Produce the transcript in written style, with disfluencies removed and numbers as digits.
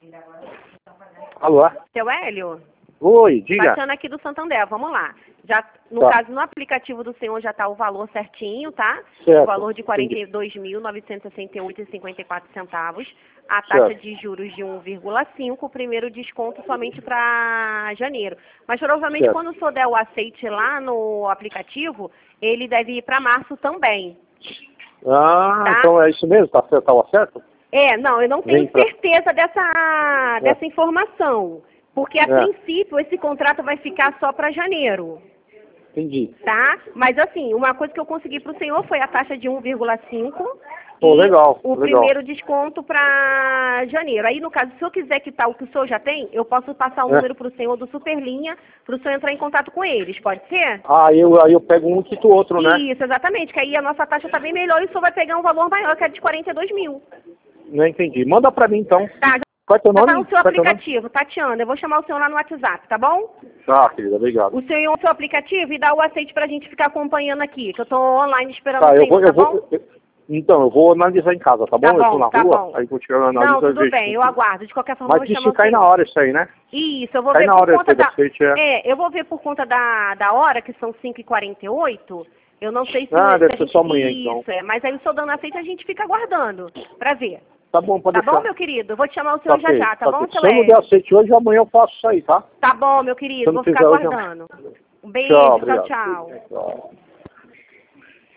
Alô? Seu Hélio? Oi, diga. Baixando aqui do Santander, vamos lá. Já, no Tá. caso, no aplicativo do senhor já está o valor certinho, tá? Certo. O valor de R$ Entendi. 42.968,54. A taxa de juros de 1,5, o primeiro desconto somente para janeiro. Mas provavelmente Certo. quando o senhor der o aceite lá no aplicativo, ele deve ir para março também. Ah, Tá? então é isso mesmo? Tá certo? Não, eu não tenho Vem pra- certeza dessa informação. Porque, a princípio, esse contrato vai ficar só para janeiro. Entendi. Tá? Mas, assim, uma coisa que eu consegui para o senhor foi a taxa de 1,5 Pô, e legal, o legal. primeiro desconto para janeiro. Aí, no caso, se eu quiser quitar o que o senhor já tem, eu posso passar o número para o senhor do Superlinha, para o senhor entrar em contato com eles. Pode ser? Aí eu pego um e quito o outro, né? Isso, exatamente. Que aí a nossa taxa está bem melhor e o senhor vai pegar um valor maior, que é de 42 mil. Não entendi. Manda pra mim, então. Tá, Qual é teu já nome? tá no seu Qual é teu nome? aplicativo, Tatiana. Eu vou chamar o senhor lá no WhatsApp, tá bom? Tá, querida, obrigado. O senhor o seu aplicativo e dá o aceite pra gente ficar acompanhando aqui, que eu tô online esperando Tá, o senhor, tá bom? Então, eu vou analisar em casa, tá bom? Tá Eu tô bom, na tá rua, bom. aí quando tiver uma análise Não, eu tudo vejo bem, eu contigo. aguardo. De qualquer forma, eu Mas vou chamar se o cai na senhor. hora isso aí, né? Isso, eu vou Cai ver na por hora conta esse da... aceite, eu vou ver por conta da hora, que são 5h48. Eu não sei se... Ah, se deve a ser gente... só amanhã, então. Isso, mas aí o senhor dando aceite, a gente fica aguardando pra ver. Tá bom, pode Tá deixar. bom, meu querido? Eu vou te chamar o senhor Tá já, tá bom, feito. seu Se eu não der Hélio? aceite hoje, amanhã eu faço isso aí, tá? Tá bom, meu Se querido, eu não vou ficar fizer hoje, aguardando. Um Tchau, beijo, obrigado. tchau. Tchau.